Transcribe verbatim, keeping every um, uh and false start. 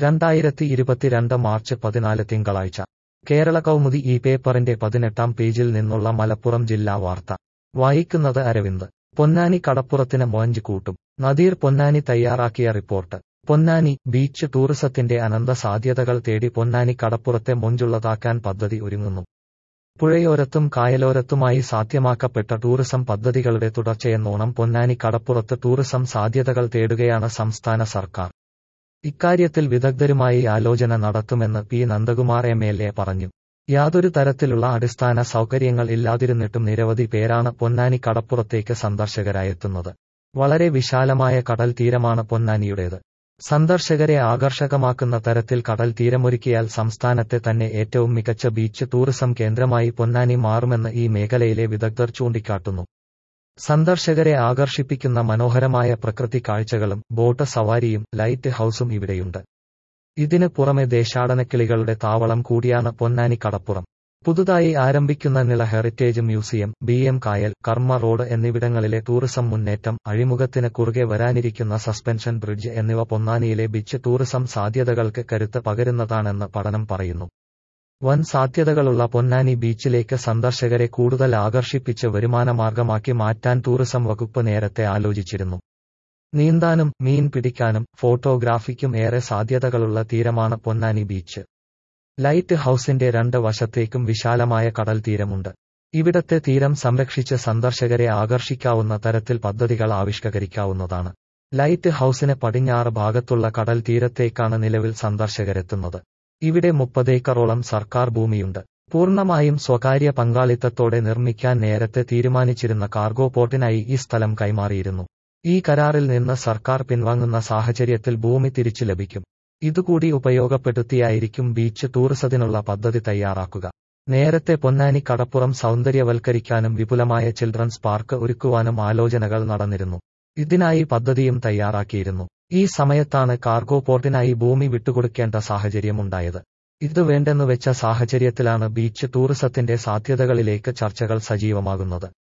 രണ്ടായിരത്തി ഇരുപത്തിരണ്ട് മാർച്ച് പതിനാല് തിങ്കളാഴ്ച കേരള കൗമുദി ഈ പേപ്പറിന്റെ പതിനെട്ടാം പേജിൽ നിന്നുള്ള മലപ്പുറം ജില്ലാ വാർത്ത വായിക്കുന്നത് അരവിന്ദ്. പൊന്നാനി കടപ്പുറത്തിന് മൊഞ്ച് കൂട്ടും. നദീർ പൊന്നാനി തയ്യാറാക്കിയ റിപ്പോർട്ട്. പൊന്നാനി ബീച്ച് ടൂറിസത്തിന്റെ അനന്ത സാധ്യതകൾ തേടി പൊന്നാനി കടപ്പുറത്തെ മൊഞ്ചുള്ളതാക്കാൻ പദ്ധതി ഒരുങ്ങുന്നു. പുഴയോരത്തും കായലോരത്തുമായി സാധ്യമാക്കപ്പെട്ട ടൂറിസം പദ്ധതികളുടെ തുടർച്ചയെന്നോണം പൊന്നാനി കടപ്പുറത്ത് ടൂറിസം സാധ്യതകൾ തേടുകയാണ് സംസ്ഥാന സർക്കാർ. ഇക്കാര്യത്തിൽ വിദഗ്ധരുമായി ആലോചന നടത്തുമെന്ന് P Nandakumar M L A പറഞ്ഞു. യാതൊരു തരത്തിലുള്ള അടിസ്ഥാന സൗകര്യങ്ങൾ ഇല്ലാതിരുന്നിട്ടും നിരവധി പേരാണ് പൊന്നാനി കടപ്പുറത്തേക്ക് സന്ദർശകരായെത്തുന്നത്. വളരെ വിശാലമായ കടൽ തീരമാണ് പൊന്നാനിയുടേത്. സന്ദർശകരെ ആകർഷകമാക്കുന്ന തരത്തിൽ കടൽ തീരമൊരുക്കിയാൽ സംസ്ഥാനത്തെ തന്നെ ഏറ്റവും മികച്ച ബീച്ച് ടൂറിസം കേന്ദ്രമായി പൊന്നാനി മാറുമെന്ന് ഈ മേഖലയിലെ വിദഗ്ധർ ചൂണ്ടിക്കാട്ടുന്നു. സന്ദർശകരെ ആകർഷിപ്പിക്കുന്ന മനോഹരമായ പ്രകൃതി കാഴ്ചകളും ബോട്ട് സവാരിയും ലൈറ്റ് ഹൌസും ഇവിടെയുണ്ട്. ഇതിന് പുറമെ ദേശാടനക്കിളികളുടെ താവളം കൂടിയാണ് പൊന്നാനി കടപ്പുറം. പുതുതായി ആരംഭിക്കുന്ന Nila heritage museum, B M കായൽ, കർമ്മ റോഡ് എന്നിവിടങ്ങളിലെ ടൂറിസം മുന്നേറ്റം, അഴിമുഖത്തിന് കുറുകെ വരാനിരിക്കുന്ന സസ്പെൻഷൻ ബ്രിഡ്ജ് എന്നിവ പൊന്നാനിയിലെ ബീച്ച് ടൂറിസം സാധ്യതകൾക്ക് കരുത്ത് പകരുന്നതാണെന്ന് പഠനം പറയുന്നു. വൻ സാധ്യതകളുള്ള പൊന്നാനി ബീച്ചിലേക്ക് സന്ദർശകരെ കൂടുതൽ ആകർഷിപ്പിച്ച് വരുമാനമാർഗമാക്കി മാറ്റാൻ ടൂറിസം വകുപ്പ് നേരത്തെ ആലോചിച്ചിരുന്നു. നീന്താനും മീൻ പിടിക്കാനും ഫോട്ടോഗ്രാഫിക്കും ഏറെ സാധ്യതകളുള്ള തീരമാണ് പൊന്നാനി ബീച്ച്. ലൈറ്റ് ഹൌസിന്റെ രണ്ട് വശത്തേക്കും വിശാലമായ കടൽ തീരമുണ്ട്. ഇവിടത്തെ തീരം സംരക്ഷിച്ച് സന്ദർശകരെ ആകർഷിക്കാവുന്ന തരത്തിൽ പദ്ധതികൾ ആവിഷ്കരിക്കാവുന്നതാണ്. ലൈറ്റ് ഹൌസിന് പടിഞ്ഞാറ് ഭാഗത്തുള്ള കടൽ തീരത്തേക്കാണ് നിലവിൽ സന്ദർശകരെത്തുന്നത്. ഇവിടെ മുപ്പതേക്കറോളം സർക്കാർ ഭൂമിയുണ്ട്. പൂർണ്ണമായും സ്വകാര്യ പങ്കാളിത്തത്തോടെ നിർമ്മിക്കാൻ നേരത്തെ തീരുമാനിച്ചിരുന്ന കാർഗോ പോർട്ടിനായി ഈ സ്ഥലം കൈമാറിയിരുന്നു. ഈ കരാറിൽ നിന്ന് സർക്കാർ പിൻവാങ്ങുന്ന സാഹചര്യത്തിൽ ഭൂമി തിരിച്ചു ലഭിക്കും. ഇതുകൂടി ഉപയോഗപ്പെടുത്തിയായിരിക്കും ബീച്ച് ടൂറിസത്തിനുള്ള പദ്ധതി തയ്യാറാക്കുക. നേരത്തെ പൊന്നാനി കടപ്പുറം സൗന്ദര്യവൽക്കരിക്കാനും വിപുലമായ ചിൽഡ്രൻസ് പാർക്ക് ഒരുക്കുവാനും ആലോചനകൾ നടന്നിരുന്നു. ഇതിനായി പദ്ധതിയും തയ്യാറാക്കിയിരുന്നു. ഈ സമയത്താണ് കാർഗോ പോർട്ടിനായി ഭൂമി വിട്ടുകൊടുക്കേണ്ട സാഹചര്യമുണ്ടായത്. ഇത് വേണ്ടെന്നു വെച്ച സാഹചര്യത്തിലാണ് ബീച്ച് ടൂറിസത്തിന്റെ സാധ്യതകളിലേക്ക് ചർച്ചകൾ സജീവമാകുന്നത്.